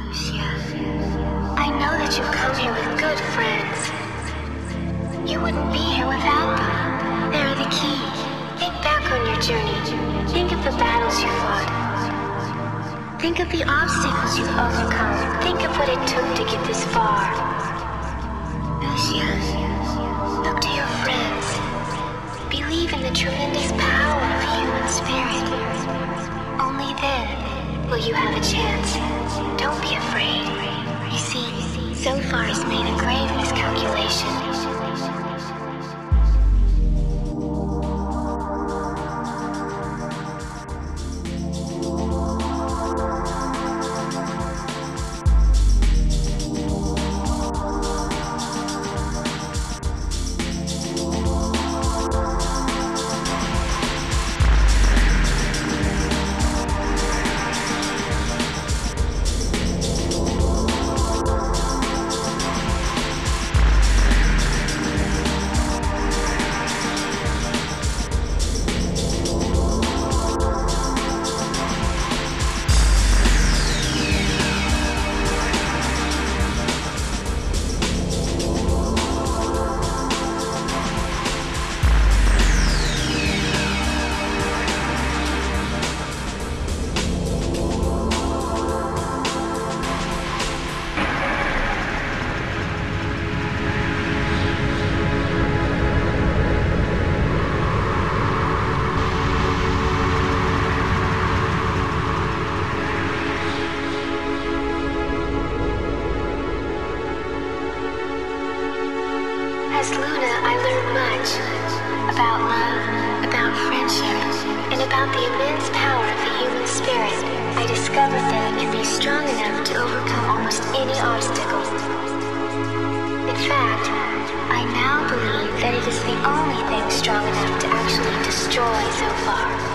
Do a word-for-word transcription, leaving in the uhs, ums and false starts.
Lucia, I know that you've come here with good friends. You wouldn't be here without them. They're the key. Think back on your journey. Think of the battles you fought. Think of the obstacles you've overcome. Think of what it took to get this far. Lucia, look to your friends. Believe in the tremendous power of the human spirit. Only then will you have a chance. Don't be afraid. You see, Zophar has made a grave miscalculation. As Luna, I learned much about love, about friendship, and about the immense power of the human spirit. I discovered that it can be strong enough to overcome almost any obstacle. In fact, I now believe that it is the only thing strong enough to actually destroy Zophar.